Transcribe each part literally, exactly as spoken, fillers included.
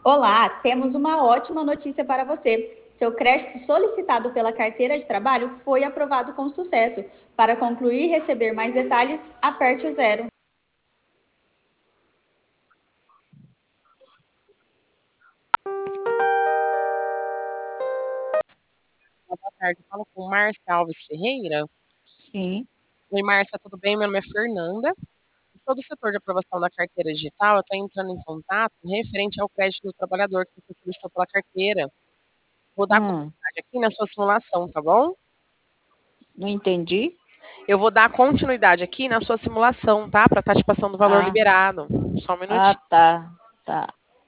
Olá, temos uma ótima notícia para você. Seu crédito solicitado pela carteira de trabalho foi aprovado com sucesso. Para concluir e receber mais detalhes, aperte o zero. Boa tarde, eu falo com Márcia Alves Ferreira. Sim. Oi, Márcia, tudo bem? Meu nome é Fernanda. Eu sou do setor de aprovação da carteira digital. Eu estou entrando em contato referente ao crédito do trabalhador que você solicitou pela carteira. Vou dar Hum, continuidade aqui na sua simulação, tá bom? não entendi. Eu vou dar continuidade aqui na sua simulação, tá? Para estar te passando o valor Ah, liberado. Só um ah, minutinho. tá, tá.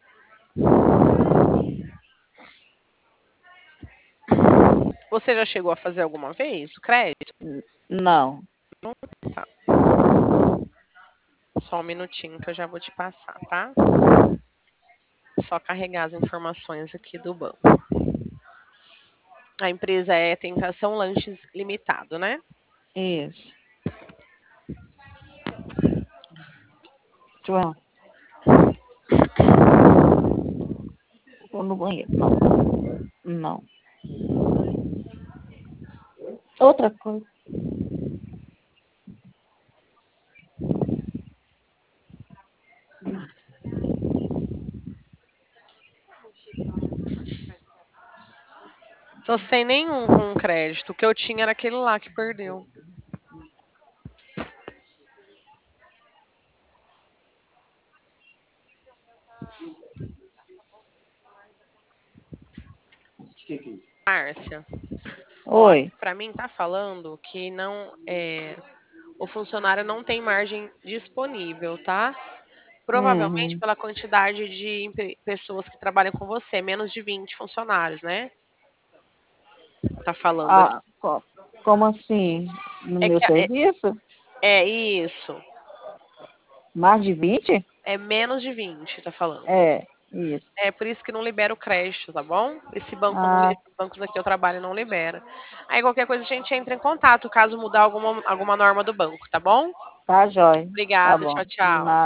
Você já chegou a fazer alguma vez o crédito? Não. Tá. Só um minutinho que eu já vou te passar, tá? Só carregar as informações aqui do banco. A empresa é Tentação Lanches Limitado, né? Isso. João, vou no banheiro. Não, não. Outra coisa. Tô sem nenhum com crédito. O que eu tinha era aquele lá que perdeu. Márcia, ó, aqui Oi. pra mim tá falando que não é, o funcionário não tem margem disponível, tá? Provavelmente Uhum. pela quantidade de empre- pessoas que trabalham com você, menos de vinte funcionários, né? Tá falando aqui. Ah, co- como assim? No É meu que é, serviço? é isso. Mais de vinte? É menos de vinte, tá falando. É, isso. É por isso que não libera o crédito, tá bom? Esse banco, não, Ah, esses bancos aqui eu trabalho não libera. Aí qualquer coisa a gente entra em contato caso mudar alguma, alguma norma do banco, tá bom? tá jóia. Tá Obrigada, bom. tchau, tchau. Nada.